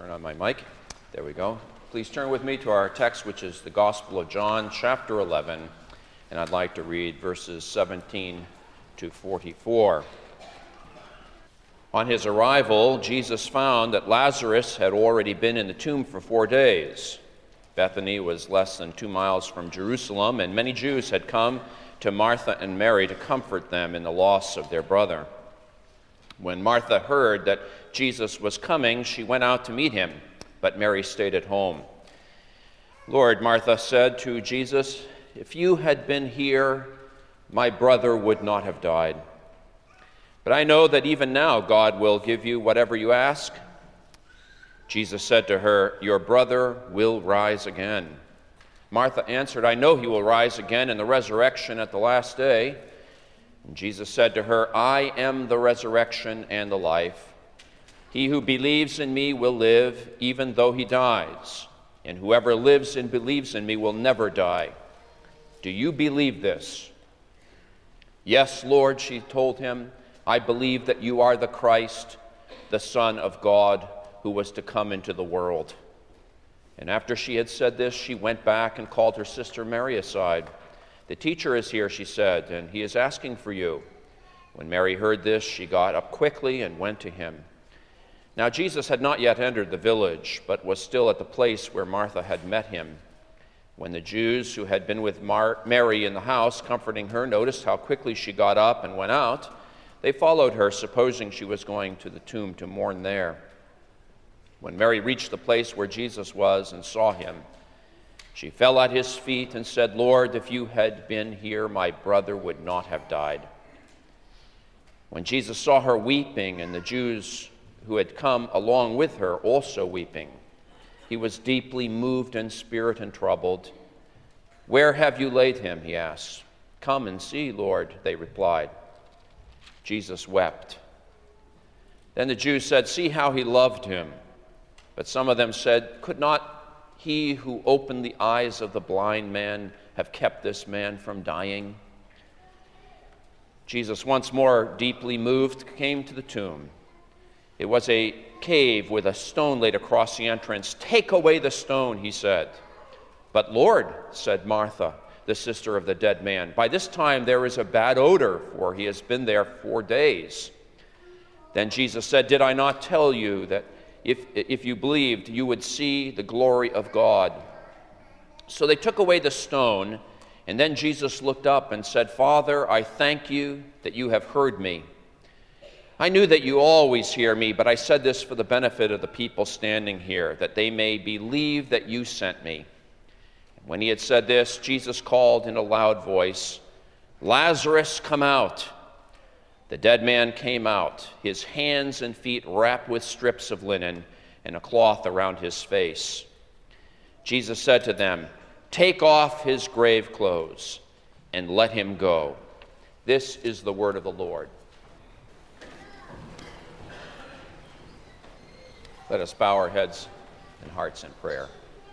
turn on my mic. There we go. Please turn with me to our text, which is the Gospel of John, chapter 11, and I'd like to read verses 17 to 44. On his arrival, Jesus found that Lazarus had already been in the tomb for 4 days. Bethany was less than 2 miles from Jerusalem, and many Jews had come to Martha and Mary to comfort them in the loss of their brother. When Martha heard that Jesus was coming, she went out to meet him, but Mary stayed at home. "Lord," Martha said to Jesus, "if you had been here, my brother would not have died. But I know that even now God will give you whatever you ask." Jesus said to her, "Your brother will rise again." Martha answered, "I know he will rise again in the resurrection at the last day." And Jesus said to her, "I am the resurrection and the life. He who believes in me will live, even though he dies. And whoever lives and believes in me will never die. Do you believe this?" "Yes, Lord," she told him. "I believe that you are the Christ, the Son of God, who was to come into the world." And after she had said this, she went back and called her sister Mary aside. "The teacher is here," she said, "and he is asking for you." When Mary heard this, she got up quickly and went to him. Now Jesus had not yet entered the village, but was still at the place where Martha had met him. When the Jews who had been with Mary in the house, comforting her, noticed how quickly she got up and went out, they followed her, supposing she was going to the tomb to mourn there. When Mary reached the place where Jesus was and saw him, she fell at his feet and said, "Lord, if you had been here, my brother would not have died." When Jesus saw her weeping, and the Jews who had come along with her also weeping, he was deeply moved in spirit and troubled. "Where have you laid him?" he asked. "Come and see, Lord," they replied. Jesus wept. Then the Jews said, "See how he loved him." But some of them said, "Could not he who opened the eyes of the blind man have kept this man from dying?" Jesus, once more deeply moved, came to the tomb. It was a cave with a stone laid across the entrance. "Take away the stone," he said. "But Lord," said Martha, the sister of the dead man, "by this time there is a bad odor, for he has been there 4 days." Then Jesus said, "Did I not tell you that if you believed, you would see the glory of God?" So they took away the stone, and then Jesus looked up and said, "Father, I thank you that you have heard me. I knew that you always hear me, but I said this for the benefit of the people standing here, that they may believe that you sent me." When he had said this, Jesus called in a loud voice, "Lazarus, come out." The dead man came out, his hands and feet wrapped with strips of linen and a cloth around his face. Jesus said to them, "Take off his grave clothes and let him go." This is the word of the Lord. Let us bow our heads and hearts in prayer.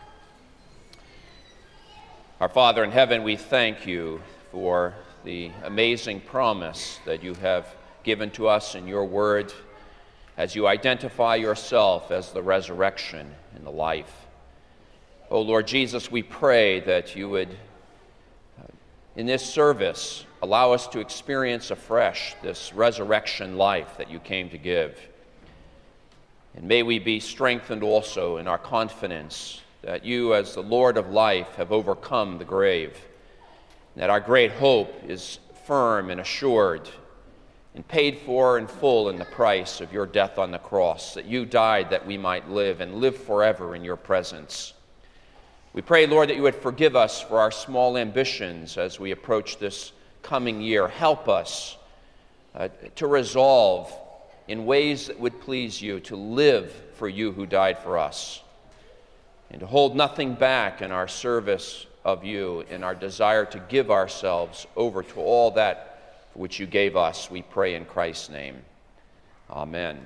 Our Father in heaven, we thank you for the amazing promise that you have given to us in your word as you identify yourself as the resurrection and the life. Oh Lord Jesus, we pray that you would, in this service, allow us to experience afresh this resurrection life that you came to give. And may we be strengthened also in our confidence that you, as the Lord of life, have overcome the grave, that our great hope is firm and assured and paid for in full in the price of your death on the cross, that you died that we might live and live forever in your presence. We pray, Lord, that you would forgive us for our small ambitions as we approach this coming year. Help us to resolve in ways that would please you, to live for you who died for us, and to hold nothing back in our service of you, in our desire to give ourselves over to all that for which you gave us. We pray in Christ's name. Amen.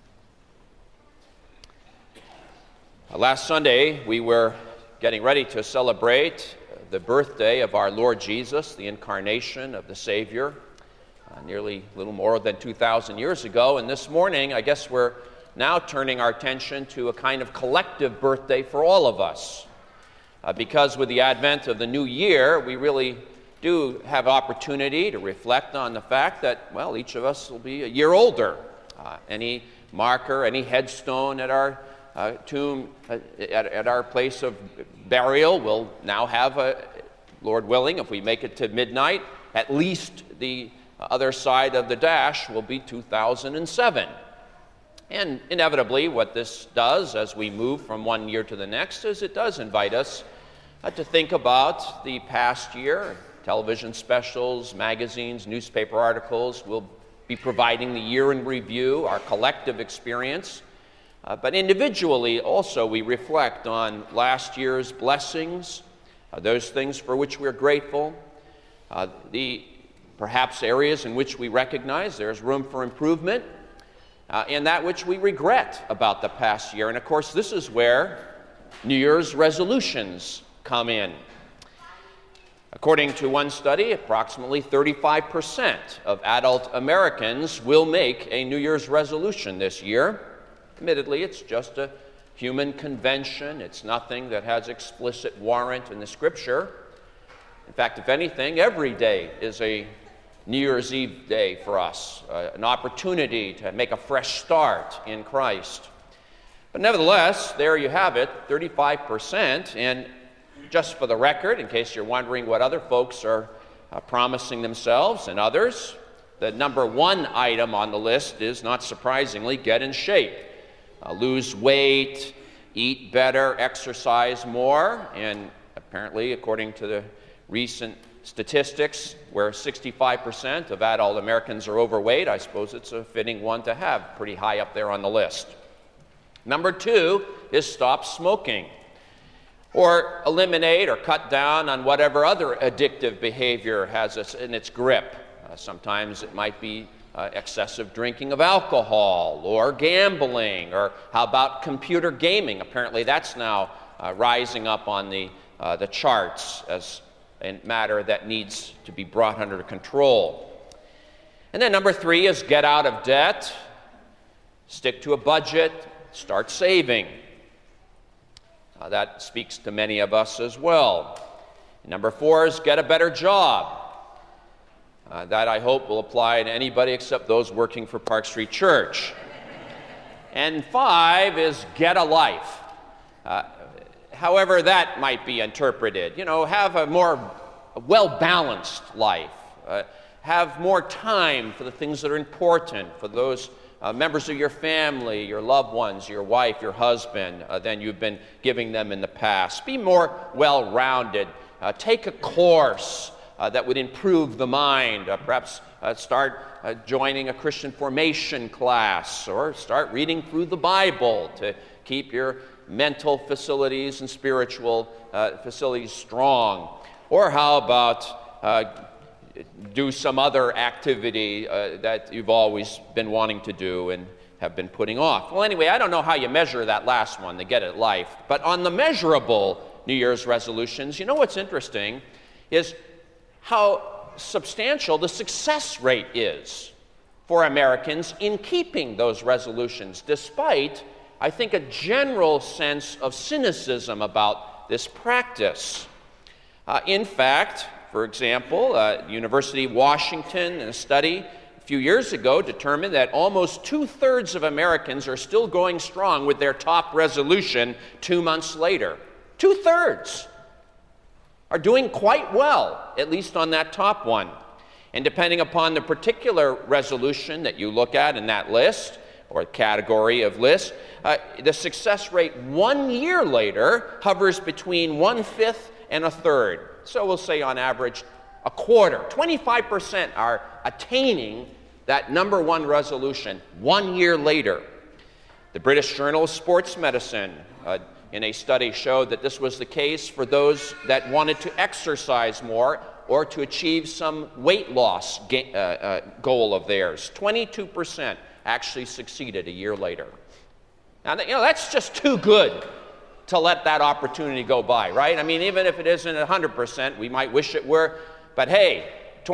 Last Sunday, we were getting ready to celebrate the birthday of our Lord Jesus, the incarnation of the Savior, nearly a little more than 2,000 years ago. And this morning, I guess we're now turning our attention to a kind of collective birthday for all of us. Because with the advent of the new year, we really do have opportunity to reflect on the fact that, well, each of us will be a year older. Any marker, any headstone at our tomb, at our place of burial will now have, Lord willing, if we make it to midnight, at least the other side of the dash will be 2007. And inevitably, what this does as we move from one year to the next is it does invite us to think about the past year. Television specials, magazines, newspaper articles will be providing the year in review, our collective experience. But individually also we reflect on last year's blessings, those things for which we're grateful, the perhaps areas in which we recognize there's room for improvement, and that which we regret about the past year. And of course, this is where New Year's resolutions come in. According to one study, approximately 35% of adult Americans will make a New Year's resolution this year. Admittedly, it's just a human convention. It's nothing that has explicit warrant in the Scripture. In fact, if anything, every day is a New Year's Eve day for us, an opportunity to make a fresh start in Christ. But nevertheless, there you have it, 35%, and just for the record, in case you're wondering what other folks are promising themselves and others, the number one item on the list is, not surprisingly, get in shape. Lose weight, eat better, exercise more, and apparently, according to the recent statistics, where 65% of adult Americans are overweight, I suppose it's a fitting one to have pretty high up there on the list. Number two is stop smoking, or eliminate or cut down on whatever other addictive behavior has us in its grip. Sometimes it might be excessive drinking of alcohol, or gambling, or how about computer gaming? Apparently that's now rising up on the charts as a matter that needs to be brought under control. And then number three is get out of debt, stick to a budget, start saving. That speaks to many of us as well. Number four is get a better job. That, I hope, will apply to anybody except those working for Park Street Church. And five is get a life. However that might be interpreted. Have a more well-balanced life. Have more time for the things that are important, for those members of your family, your loved ones, your wife, your husband, than you've been giving them in the past. Be more well-rounded. Take a course that would improve the mind. Perhaps start joining a Christian formation class, or start reading through the Bible to keep your mental facilities and spiritual facilities strong. Or how about do some other activity that you've always been wanting to do and have been putting off. Well, anyway, I don't know how you measure that last one, the get it life. But on the measurable New Year's resolutions, what's interesting is how substantial the success rate is for Americans in keeping those resolutions, despite, I think, a general sense of cynicism about this practice. In fact, for example, University of Washington, in a study a few years ago, determined that almost 2/3 of Americans are still going strong with their top resolution 2 months later. 2/3 are doing quite well, at least on that top one. And depending upon the particular resolution that you look at in that list, or category of list, the success rate 1 year later hovers between 1/5 and 1/3. So we'll say on average a quarter. 25% are attaining that number one resolution 1 year later. The British Journal of Sports Medicine in a study showed that this was the case for those that wanted to exercise more or to achieve some weight loss goal of theirs. 22% actually succeeded a year later. Now, that's just too good to let that opportunity go by, right? I mean, even if it isn't 100%, we might wish it were, but hey,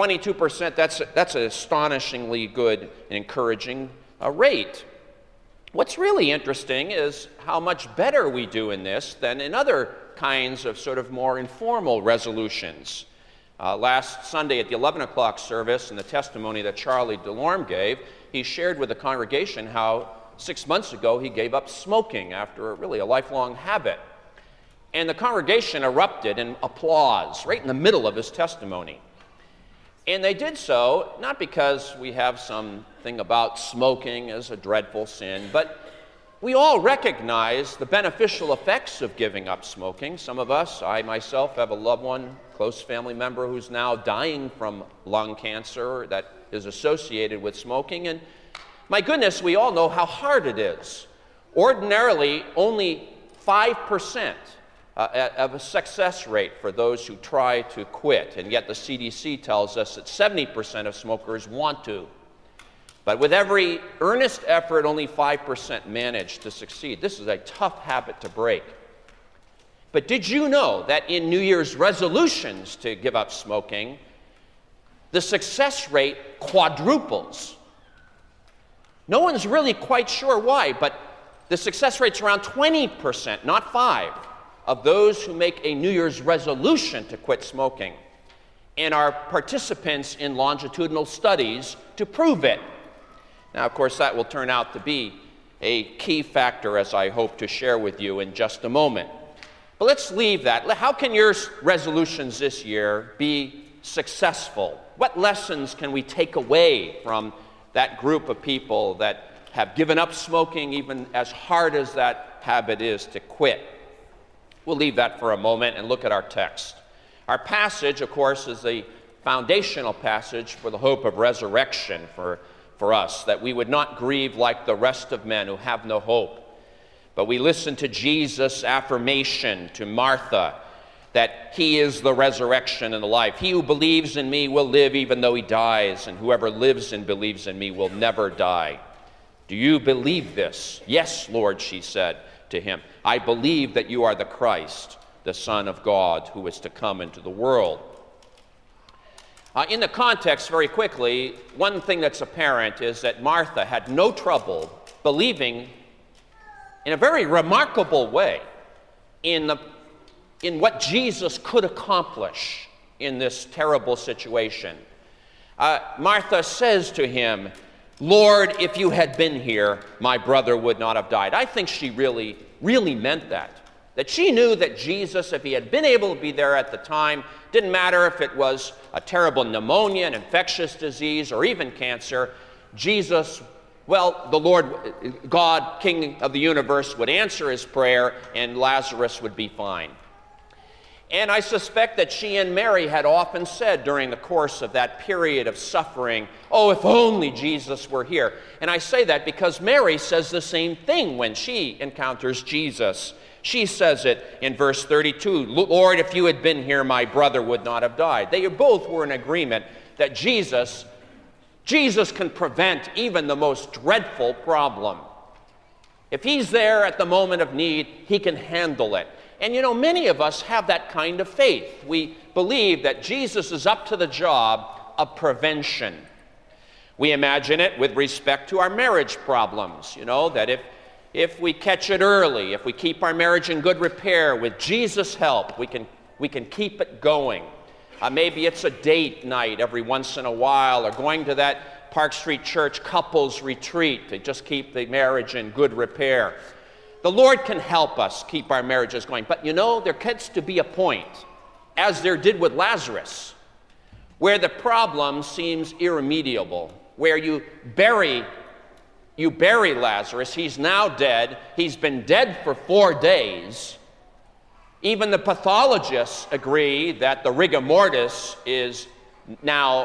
22%, that's an astonishingly good and encouraging rate. What's really interesting is how much better we do in this than in other kinds of sort of more informal resolutions. Last Sunday at the 11 o'clock service, in the testimony that Charlie DeLorme gave, he shared with the congregation how 6 months ago he gave up smoking after really a lifelong habit. And the congregation erupted in applause right in the middle of his testimony. And they did so not because we have something about smoking as a dreadful sin, but we all recognize the beneficial effects of giving up smoking. Some of us, I myself, have a loved one, close family member who's now dying from lung cancer that is associated with smoking. And my goodness, we all know how hard it is. Ordinarily, only 5% of a success rate for those who try to quit, and yet the CDC tells us that 70% of smokers want to. But with every earnest effort, only 5% manage to succeed. This is a tough habit to break. But did you know that in New Year's resolutions to give up smoking, the success rate quadruples? No one's really quite sure why, but the success rate's around 20%, not 5%. Of those who make a New Year's resolution to quit smoking and are participants in longitudinal studies to prove it. Now, of course, that will turn out to be a key factor, as I hope to share with you in just a moment. But let's leave that. How can your resolutions this year be successful? What lessons can we take away from that group of people that have given up smoking, even as hard as that habit is to quit? We'll leave that for a moment and look at our text. Our passage, of course, is the foundational passage for the hope of resurrection for us, that we would not grieve like the rest of men who have no hope. But we listen to Jesus' affirmation to Martha that he is the resurrection and the life. He who believes in me will live even though he dies, and whoever lives and believes in me will never die. Do you believe this? Yes, Lord, she said to him. I believe that you are the Christ, the Son of God, who is to come into the world. In the context, very quickly, one thing that's apparent is that Martha had no trouble believing in a very remarkable way in what Jesus could accomplish in this terrible situation. Martha says to him, Lord, if you had been here, my brother would not have died. I think she really meant that. That she knew that Jesus, if he had been able to be there at the time, didn't matter if it was a terrible pneumonia, an infectious disease, or even cancer, Jesus, well, the Lord, God, King of the universe, would answer his prayer and Lazarus would be fine. And I suspect that she and Mary had often said during the course of that period of suffering, oh, if only Jesus were here. And I say that because Mary says the same thing when she encounters Jesus. She says it in verse 32, Lord, if you had been here, my brother would not have died. They both were in agreement that Jesus can prevent even the most dreadful problem. If he's there at the moment of need, he can handle it. And you know, many of us have that kind of faith. We believe that Jesus is up to the job of prevention. We imagine it with respect to our marriage problems, you know, that if we catch it early, if we keep our marriage in good repair, with Jesus' help, we can keep it going. Maybe it's a date night every once in a while, or going to that Park Street Church couples retreat to just keep the marriage in good repair. The Lord can help us keep our marriages going. But you know, there gets to be a point, as there did with Lazarus, where the problem seems irremediable, where you bury Lazarus. He's now dead. He's been dead for 4 days. Even the pathologists agree that the rigor mortis is now,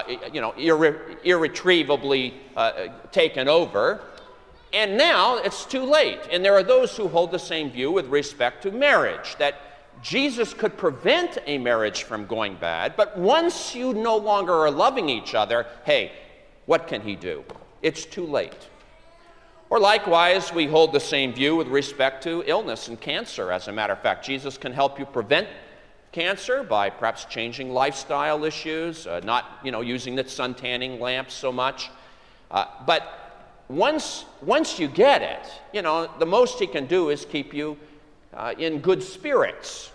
irretrievably taken over. And now it's too late. And there are those who hold the same view with respect to marriage, that Jesus could prevent a marriage from going bad, but once you no longer are loving each other, hey, what can he do? It's too late. Or likewise, we hold the same view with respect to illness and cancer. As a matter of fact, Jesus can help you prevent cancer by perhaps changing lifestyle issues, not using the sun tanning lamps so much. But once you get it, the most he can do is keep you in good spirits.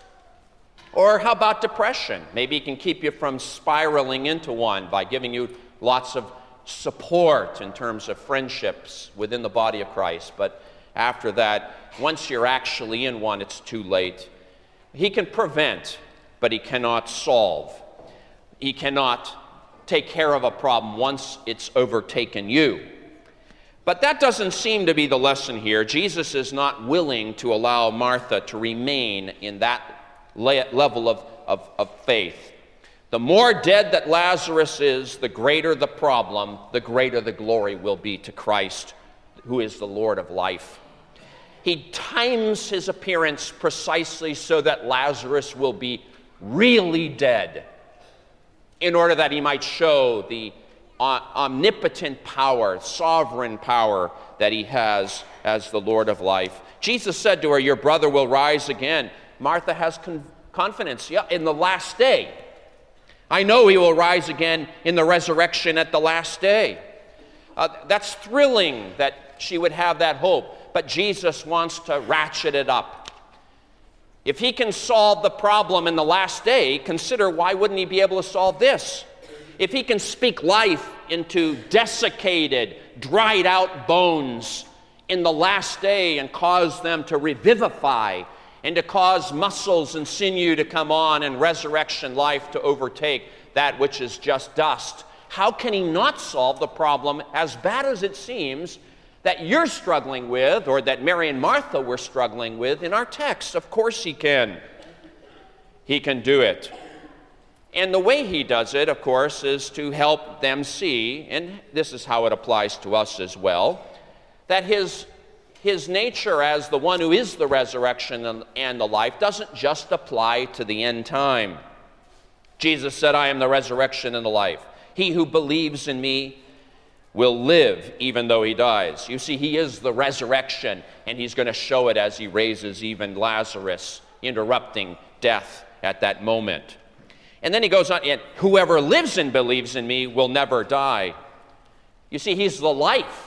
Or how about depression? Maybe he can keep you from spiraling into one by giving you lots of support in terms of friendships within the body of Christ. But after that, once you're actually in one, it's too late. He can prevent, but he cannot solve. He cannot take care of a problem once it's overtaken you. But that doesn't seem to be the lesson here. Jesus is not willing to allow Martha to remain in that level of faith. The more dead that Lazarus is, the greater the problem, the greater the glory will be to Christ, who is the Lord of life. He times his appearance precisely so that Lazarus will be really dead, in order that he might show the omnipotent power, sovereign power that he has as the Lord of life. Jesus said to her, "Your brother will rise again." Martha has confidence. Yeah, in the last day. I know he will rise again in the resurrection at the last day. That's thrilling that she would have that hope, but Jesus wants to ratchet it up. If he can solve the problem in the last day, consider why wouldn't he be able to solve this? If he can speak life into desiccated, dried out bones in the last day and cause them to revivify and to cause muscles and sinew to come on and resurrection life to overtake that which is just dust, how can he not solve the problem, as bad as it seems, that you're struggling with, or that Mary and Martha were struggling with in our text? Of course he can. He can do it. And the way he does it, of course, is to help them see, and this is how it applies to us as well, that his nature as the one who is the resurrection and the life doesn't just apply to the end time. Jesus said, "I am the resurrection and the life. He who believes in me will live even though he dies." You see, he is the resurrection, and he's going to show it as he raises even Lazarus, interrupting death at that moment. And then he goes on, "And whoever lives and believes in me will never die." You see, he's the life.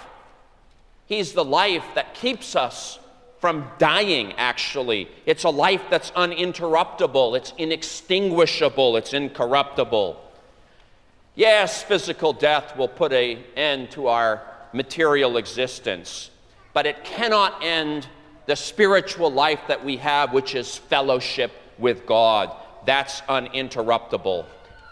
He's the life that keeps us from dying, actually. It's a life that's uninterruptible, it's inextinguishable, it's incorruptible. Yes, physical death will put an end to our material existence, but it cannot end the spiritual life that we have, which is fellowship with God. That's uninterruptible.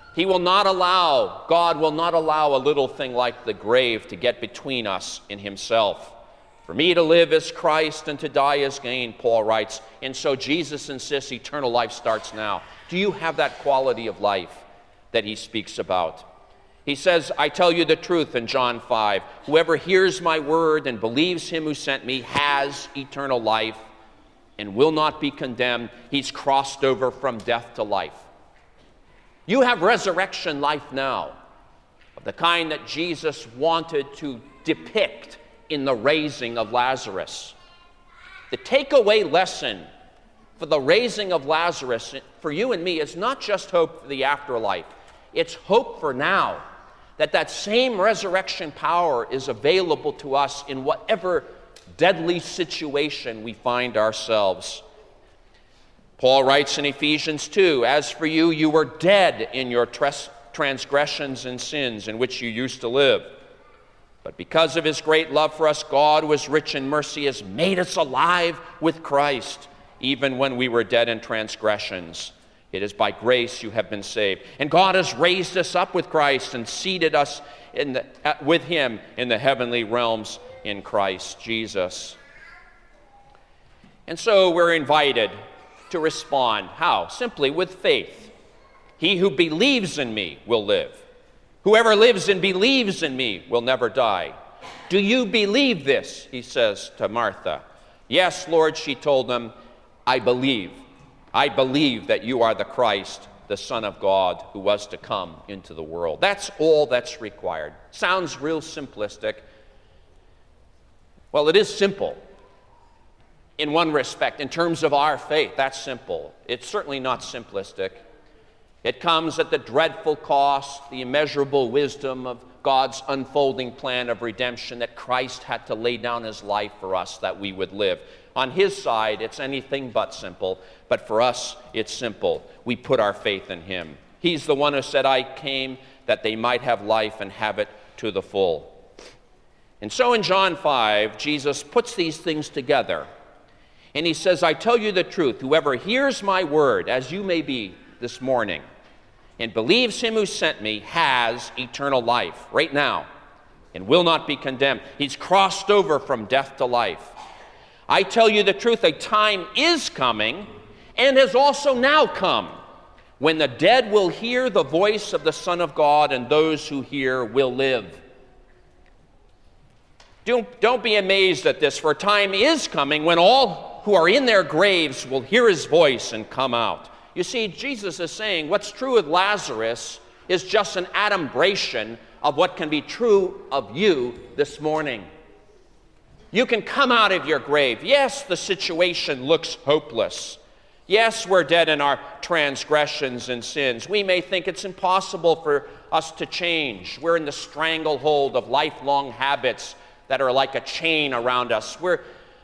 God will not allow a little thing like the grave to get between us and himself. For me to live is Christ and to die is gain, Paul writes. And so Jesus insists eternal life starts now. Do you have that quality of life that he speaks about? He says, "I tell you the truth," in John 5, "whoever hears my word and believes him who sent me has eternal life and will not be condemned." He's crossed over from death to life. You have resurrection life now, of the kind that Jesus wanted to depict in the raising of Lazarus. The takeaway lesson for the raising of Lazarus for you and me is not just hope for the afterlife. It's hope for now, that same resurrection power is available to us in whatever deadly situation we find ourselves. Paul writes in Ephesians 2, "As for you, you were dead in your transgressions and sins in which you used to live. But because of his great love for us, God, who is rich in mercy, has made us alive with Christ, even when we were dead in transgressions. It is by grace you have been saved. And God has raised us up with Christ and seated us with him in the heavenly realms in Christ Jesus." And so we're invited to respond. How? Simply with faith. "He who believes in me will live. Whoever lives and believes in me will never die." Do you believe this? He says to Martha. "Yes, Lord," she told him, "I believe. I believe that you are the Christ, the Son of God, who was to come into the world." That's all that's required. Sounds real simplistic. Well, it is simple. In one respect, in terms of our faith, that's simple. It's certainly not simplistic. It comes at the dreadful cost, the immeasurable wisdom of God's unfolding plan of redemption, that Christ had to lay down his life for us that we would live. On his side, it's anything but simple, but for us, it's simple. We put our faith in him. He's the one who said, I came that they might have life and have it to the full. And so in John 5, Jesus puts these things together. And he says, I tell you the truth, whoever hears my word, as you may be this morning, and believes him who sent me, has eternal life right now and will not be condemned. He's crossed over from death to life. I tell you the truth, a time is coming and has also now come when the dead will hear the voice of the Son of God, and those who hear will live. Don't be amazed at this, for a time is coming when all who are in their graves will hear his voice and come out. You see, Jesus is saying what's true with Lazarus is just an adumbration of what can be true of you this morning. You can come out of your grave. Yes, the situation looks hopeless. Yes, we're dead in our transgressions and sins. We may think it's impossible for us to change. We're in the stranglehold of lifelong habits that are like a chain around us. We're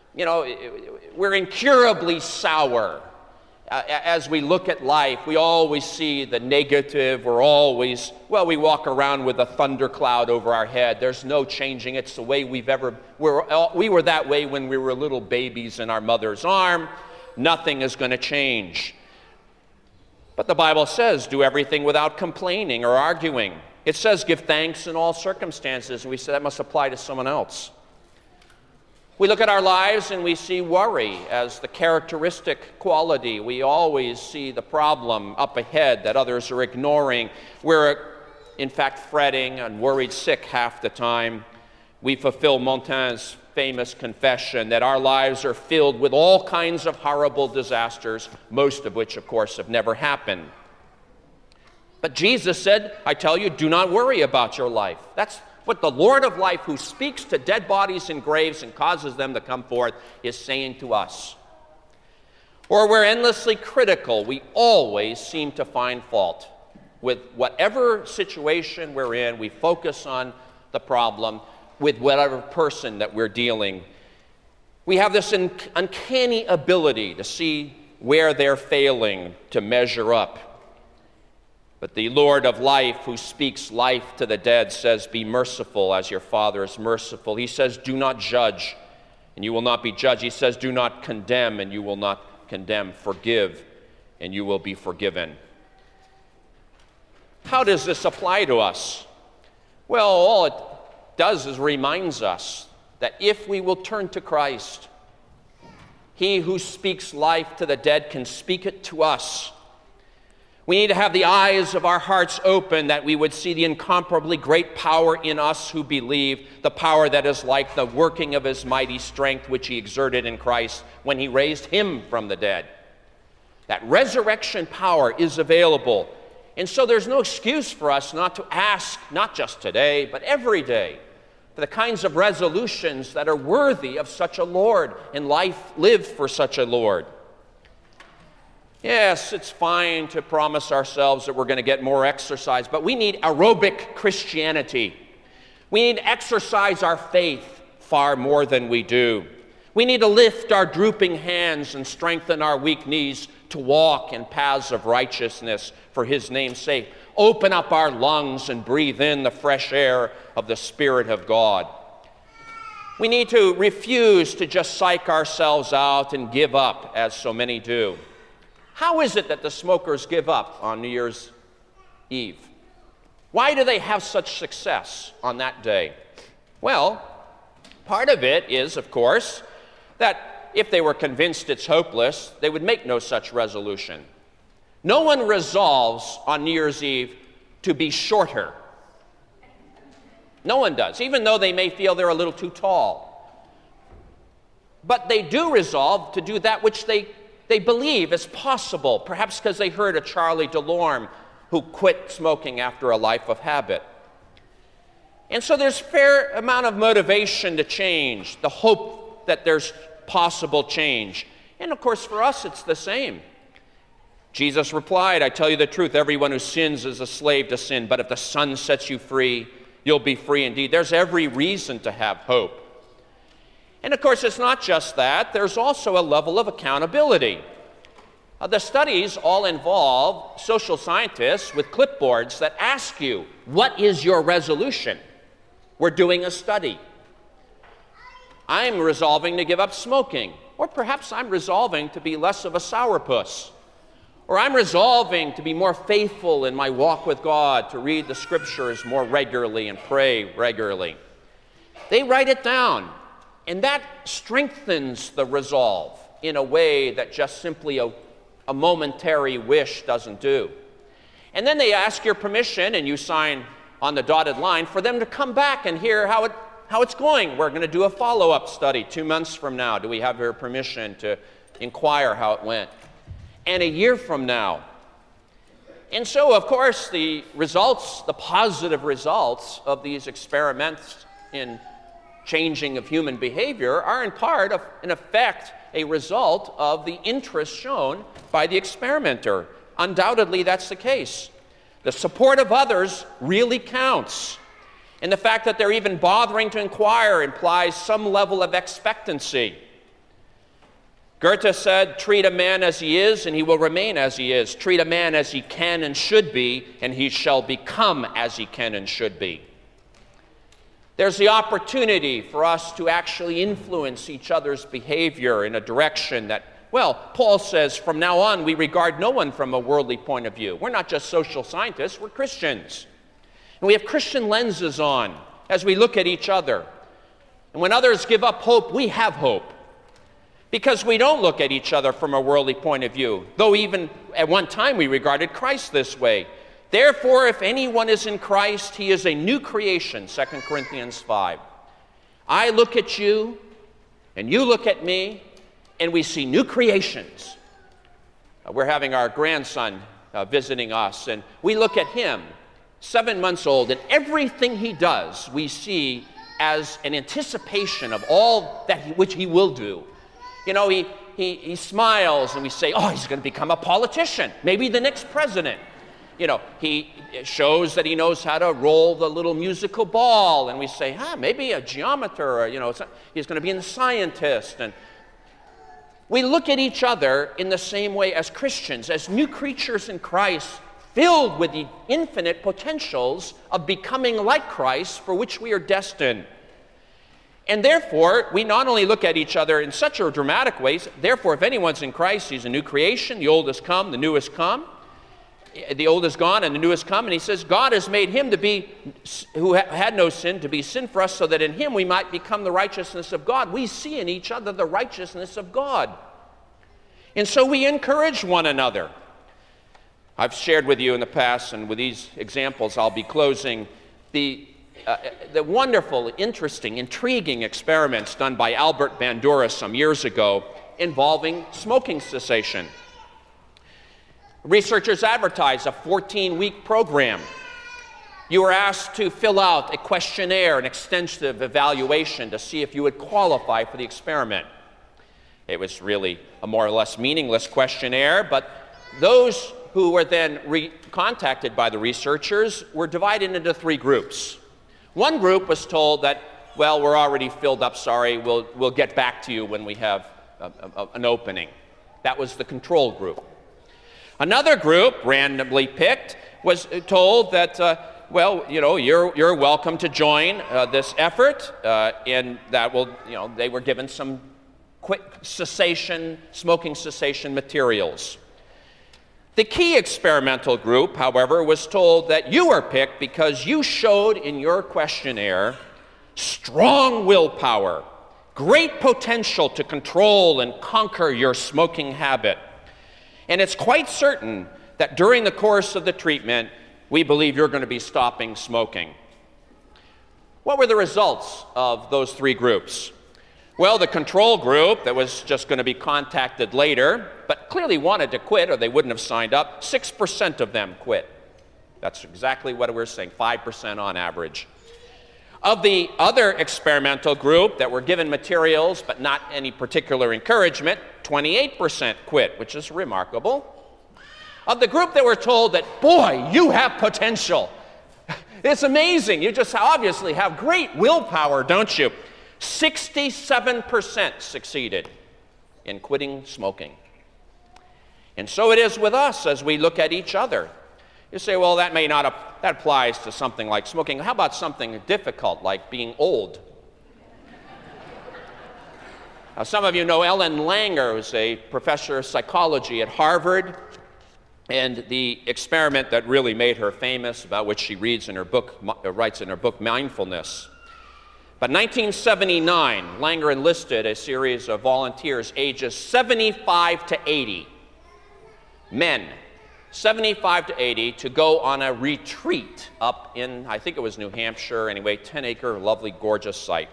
incurably sour. As we look at life, we always see the negative. We walk around with a thundercloud over our head. There's no changing. It's the way we were that way when we were little babies in our mother's arm. Nothing is going to change. But the Bible says, do everything without complaining or arguing. It says, give thanks in all circumstances. And we say that must apply to someone else. We look at our lives and we see worry as the characteristic quality. We always see the problem up ahead that others are ignoring. We're, in fact, fretting and worried sick half the time. We fulfill Montaigne's famous confession that our lives are filled with all kinds of horrible disasters, most of which, of course, have never happened. But Jesus said, I tell you, do not worry about your life. That's what the Lord of life, who speaks to dead bodies in graves and causes them to come forth, is saying to us. Or we're endlessly critical. We always seem to find fault. With whatever situation we're in, we focus on the problem with whatever person that we're dealing. We have this uncanny ability to see where they're failing to measure up. But the Lord of life, who speaks life to the dead, says, be merciful as your Father is merciful. He says, do not judge, and you will not be judged. He says, do not condemn, and you will not condemn. Forgive, and you will be forgiven. How does this apply to us? Well, all it does is reminds us that if we will turn to Christ, he who speaks life to the dead can speak it to us. We need to have the eyes of our hearts open that we would see the incomparably great power in us who believe, the power that is like the working of his mighty strength which he exerted in Christ when he raised him from the dead. That resurrection power is available. And so there's no excuse for us not to ask, not just today, but every day, for the kinds of resolutions that are worthy of such a Lord and life lived for such a Lord. Yes, it's fine to promise ourselves that we're going to get more exercise, but we need aerobic Christianity. We need to exercise our faith far more than we do. We need to lift our drooping hands and strengthen our weak knees to walk in paths of righteousness for his name's sake. Open up our lungs and breathe in the fresh air of the Spirit of God. We need to refuse to just psych ourselves out and give up, as so many do. How is it that the smokers give up on New Year's Eve? Why do they have such success on that day? Well, part of it is, of course, that if they were convinced it's hopeless, they would make no such resolution. No one resolves on New Year's Eve to be shorter. No one does, even though they may feel they're a little too tall. But they do resolve to do that which they believe is possible, perhaps because they heard of Charlie DeLorme, who quit smoking after a life of habit. And so there's a fair amount of motivation to change, the hope that there's possible change. And of course, for us, it's the same. Jesus replied, I tell you the truth, everyone who sins is a slave to sin, but if the Son sets you free, you'll be free indeed. There's every reason to have hope. And of course, it's not just that. There's also a level of accountability. The studies all involve social scientists with clipboards that ask you, what is your resolution? We're doing a study. I'm resolving to give up smoking. Or perhaps I'm resolving to be less of a sourpuss. Or I'm resolving to be more faithful in my walk with God, to read the scriptures more regularly and pray regularly. They write it down, and that strengthens the resolve in a way that just simply a momentary wish doesn't do. And then they ask your permission, and you sign on the dotted line for them to come back and hear how it's going. We're going to do a follow-up study 2 months from now. Do we have your permission to inquire how it went? And a year from now. And so, of course, the results, the positive results of these experiments in changing of human behavior are in part, in effect, a result of the interest shown by the experimenter. Undoubtedly, that's the case. The support of others really counts. And the fact that they're even bothering to inquire implies some level of expectancy. Goethe said, treat a man as he is, and he will remain as he is. Treat a man as he can and should be, and he shall become as he can and should be. There's the opportunity for us to actually influence each other's behavior in a direction that, well, Paul says, from now on, we regard no one from a worldly point of view. We're not just social scientists, we're Christians. And we have Christian lenses on as we look at each other. And when others give up hope, we have hope. Because we don't look at each other from a worldly point of view, though even at one time we regarded Christ this way. Therefore, if anyone is in Christ, he is a new creation, 2 Corinthians 5. I look at you, and you look at me, and we see new creations. We're having our grandson visiting us, and we look at him, 7 months old, and everything he does we see as an anticipation of all that which he will do. You know, he smiles, and we say, oh, he's going to become a politician, maybe the next president. You know, he shows that he knows how to roll the little musical ball, and we say, maybe a geometer, or, he's going to be a scientist. And we look at each other in the same way as Christians, as new creatures in Christ, filled with the infinite potentials of becoming like Christ, for which we are destined. And therefore, we not only look at each other in such a dramatic way, therefore, if anyone's in Christ, he's a new creation, the old has come, the new has come. The old is gone and the new has come, and he says, God has made him to be, who had no sin, to be sin for us, so that in him we might become the righteousness of God. We see in each other the righteousness of God. And so we encourage one another. I've shared with you in the past, and with these examples I'll be closing, the wonderful, interesting, intriguing experiments done by Albert Bandura some years ago involving smoking cessation. Researchers advertised a 14-week program. You were asked to fill out a questionnaire, an extensive evaluation to see if you would qualify for the experiment. It was really a more or less meaningless questionnaire, but those who were then contacted by the researchers were divided into 3 groups. One group was told that, well, we're already filled up, sorry, we'll get back to you when we have an opening. That was the control group. Another group, randomly picked, was told that, you're welcome to join this effort, and that will, they were given some quick smoking cessation materials. The key experimental group, however, was told that you were picked because you showed in your questionnaire strong willpower, great potential to control and conquer your smoking habit. And it's quite certain that during the course of the treatment, we believe you're going to be stopping smoking. What were the results of those 3 groups? Well, the control group that was just going to be contacted later, but clearly wanted to quit or they wouldn't have signed up, 6% of them quit. That's exactly what we're saying, 5% on average. Of the other experimental group that were given materials but not any particular encouragement, 28% quit, which is remarkable. Of the group that were told that, boy, you have potential, It's amazing. You just obviously have great willpower, don't you? 67% succeeded in quitting smoking. And so it is with us as we look at each other. You say, well, that applies to something like smoking. How about something difficult like being old? Now, some of you know Ellen Langer, who's a professor of psychology at Harvard, and the experiment that really made her famous, about which she writes in her book, Mindfulness. But 1979, Langer enlisted a series of volunteers ages 75 to 80, men, 75 to 80, to go on a retreat up in, I think it was New Hampshire, anyway, 10-acre, lovely, gorgeous site.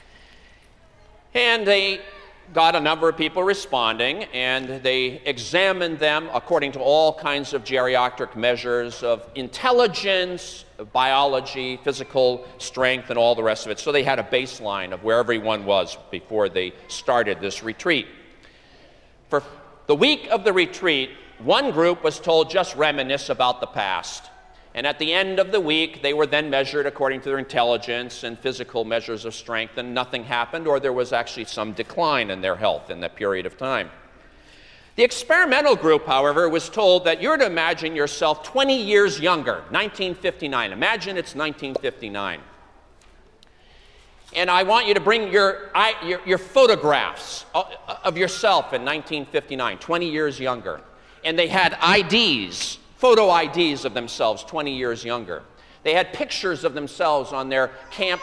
And they got a number of people responding, and they examined them according to all kinds of geriatric measures of intelligence, of biology, physical strength, and all the rest of it. So they had a baseline of where everyone was before they started this retreat. For the week of the retreat, one group was told just reminisce about the past. And at the end of the week, they were then measured according to their intelligence and physical measures of strength, and nothing happened, or there was actually some decline in their health in that period of time. The experimental group, however, was told that you're to imagine yourself 20 years younger, 1959. Imagine it's 1959. And I want you to bring your photographs of yourself in 1959, 20 years younger. And they had IDs, photo IDs of themselves 20 years younger. They had pictures of themselves on their camp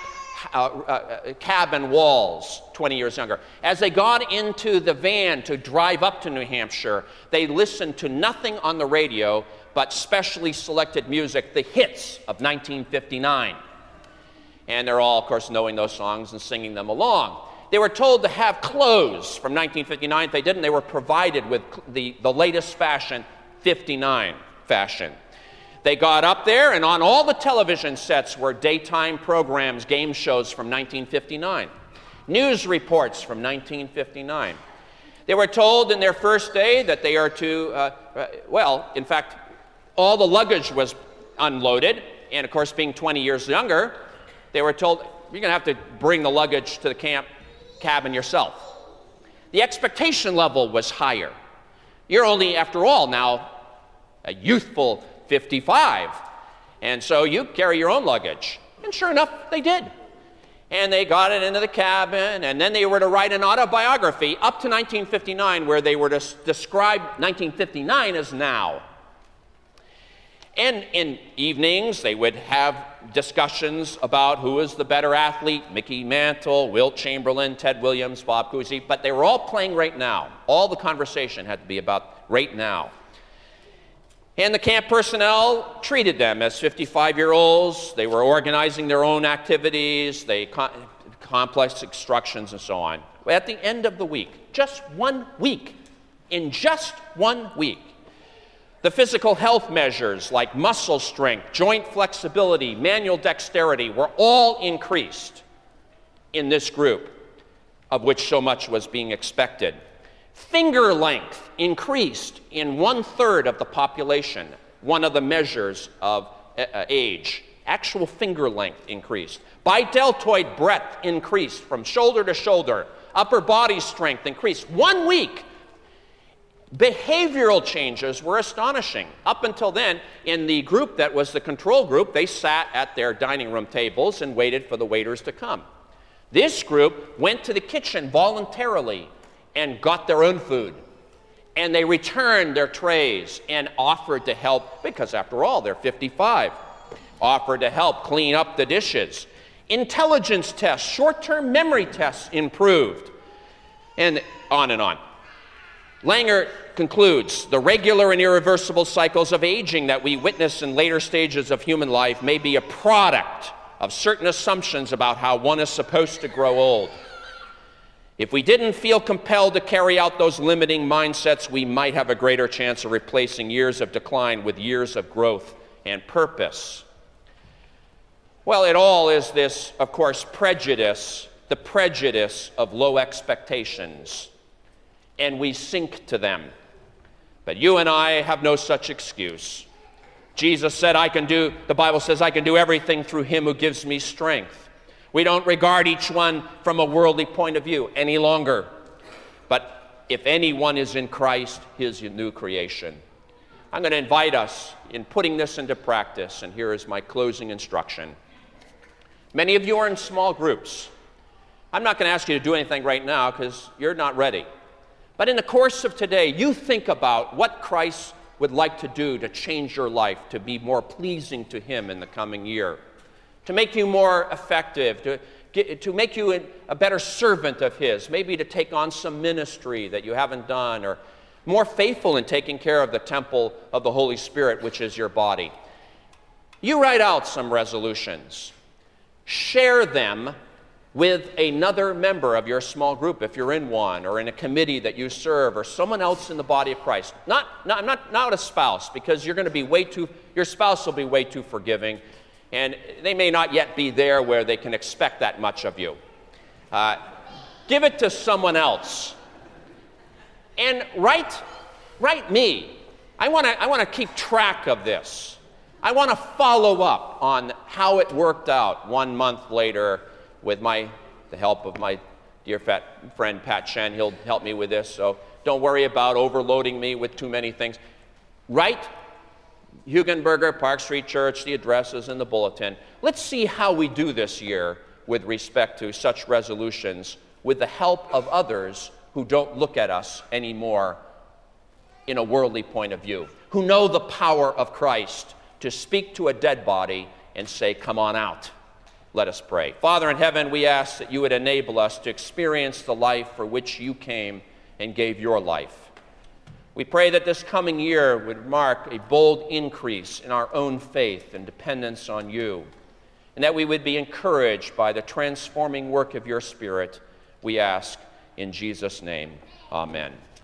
cabin walls 20 years younger. As they got into the van to drive up to New Hampshire, they listened to nothing on the radio but specially selected music, the hits of 1959. And they're all, of course, knowing those songs and singing them along. They were told to have clothes from 1959. If they didn't, they were provided with the latest fashion, 59 fashion. They got up there, and on all the television sets were daytime programs, game shows from 1959, news reports from 1959. They were told in their first day that they are to, in fact, all the luggage was unloaded, and of course, being 20 years younger, they were told, you're going to have to bring the luggage to the cabin yourself. The expectation level was higher. You're only, after all, now a youthful 55, and so you carry your own luggage. And sure enough, they did. And they got it into the cabin, and then they were to write an autobiography up to 1959, where they were to describe 1959 as now. And in evenings, they would have discussions about who was the better athlete, Mickey Mantle, Wilt Chamberlain, Ted Williams, Bob Cousy, but they were all playing right now. All the conversation had to be about right now. And the camp personnel treated them as 55-year-olds. They were organizing their own activities, complex instructions, and so on. At the end of the week, just 1 week, in just 1 week, the physical health measures like muscle strength, joint flexibility, manual dexterity were all increased in this group, of which so much was being expected. Finger length increased in 1/3 of the population, one of the measures of age. Actual finger length increased. Bideltoid breadth increased from shoulder to shoulder. Upper body strength increased. 1 week. Behavioral changes were astonishing. Up until then, in the group that was the control group, they sat at their dining room tables and waited for the waiters to come. This group went to the kitchen voluntarily and got their own food. And they returned their trays and offered to help, because after all, they're 55, offered to help clean up the dishes. Intelligence tests, short-term memory tests improved, and on and on. Langer concludes, the regular and irreversible cycles of aging that we witness in later stages of human life may be a product of certain assumptions about how one is supposed to grow old. If we didn't feel compelled to carry out those limiting mindsets, we might have a greater chance of replacing years of decline with years of growth and purpose. Well, it all is this, of course, prejudice, the prejudice of low expectations, and we sink to them. But you and I have no such excuse. Jesus said, the Bible says, I can do everything through him who gives me strength. We don't regard each one from a worldly point of view any longer. But if anyone is in Christ, he is a new creation. I'm going to invite us in putting this into practice, and here is my closing instruction. Many of you are in small groups. I'm not going to ask you to do anything right now because you're not ready. But in the course of today, you think about what Christ would like to do to change your life, to be more pleasing to him in the coming year, to make you more effective, to make you a better servant of his, maybe to take on some ministry that you haven't done, or more faithful in taking care of the temple of the Holy Spirit, which is your body. You write out some resolutions. Share them with another member of your small group, if you're in one, or in a committee that you serve, or someone else in the body of Christ. Not a spouse, because your spouse will be way too forgiving, and they may not yet be there where they can expect that much of you. Give it to someone else. And write me. I want to keep track of this. I want to follow up on how it worked out 1 month later with the help of my dear friend Pat Shen. He'll help me with this, so don't worry about overloading me with too many things. Write Hugenberger, Park Street Church, the addresses in the bulletin. Let's see how we do this year with respect to such resolutions with the help of others who don't look at us anymore in a worldly point of view, who know the power of Christ to speak to a dead body and say, come on out. Let us pray. Father in heaven, we ask that you would enable us to experience the life for which you came and gave your life. We pray that this coming year would mark a bold increase in our own faith and dependence on you, and that we would be encouraged by the transforming work of your Spirit, we ask in Jesus' name. Amen.